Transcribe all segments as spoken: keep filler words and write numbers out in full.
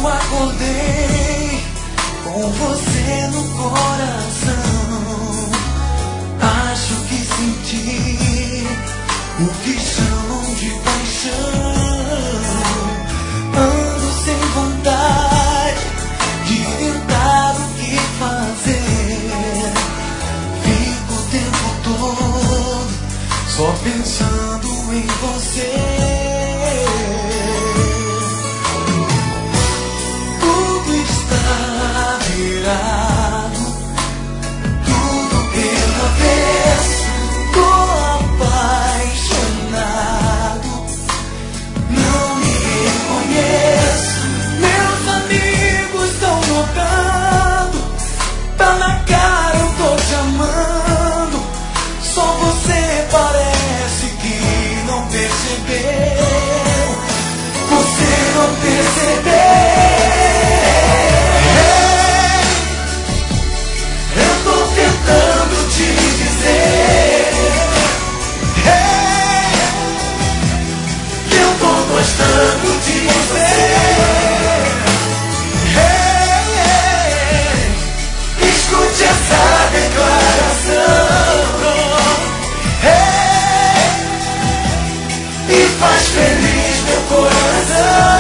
acordei com você no coração. Acho que senti o que chamam de paixão. Ando sem vontade de tentar o que fazer. Fico o tempo todo só pensando em você. Tudo pelo avesso, tô apaixonado. Não me reconheço, meus amigos estão notando. Tá na cara, eu tô te amando. Só você parece que não percebeu. Você não percebeu. Tentando te dizer, hey, que eu tô gostando de você. Hey, hey, escute essa declaração, hey, e faz feliz meu coração.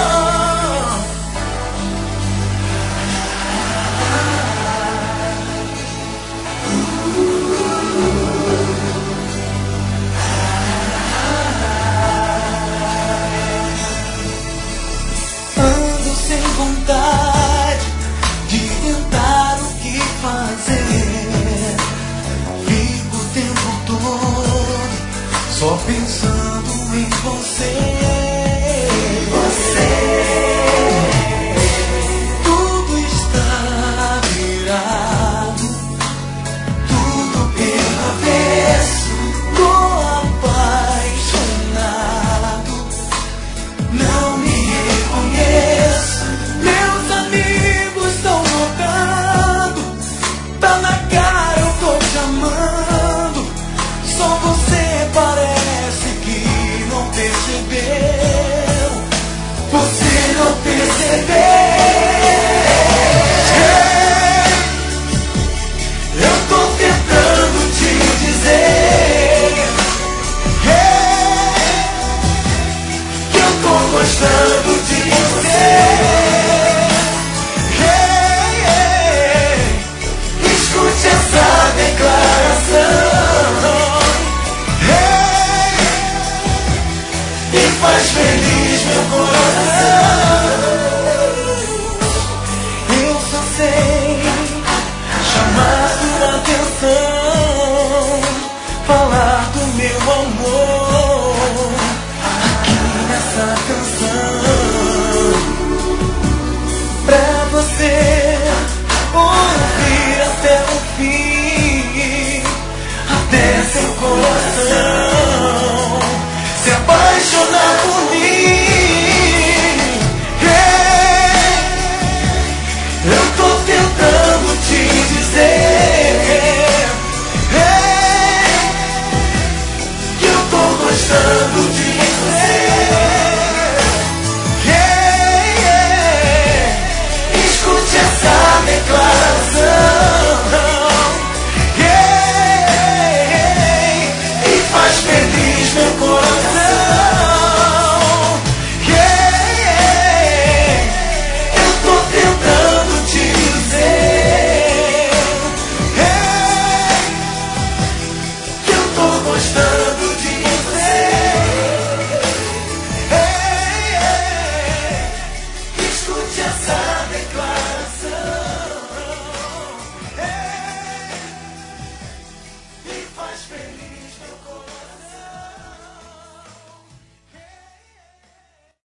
Vontade de tentar o que fazer. Fico o tempo todo só pensando em você. Você. Tudo está virado, tudo pelo avesso. Tô apaixonado. Não me reconheço. Meus amigos estão notando. Tá na cara, eu tô te amando. Só você parece que não percebeu. Você não percebeu.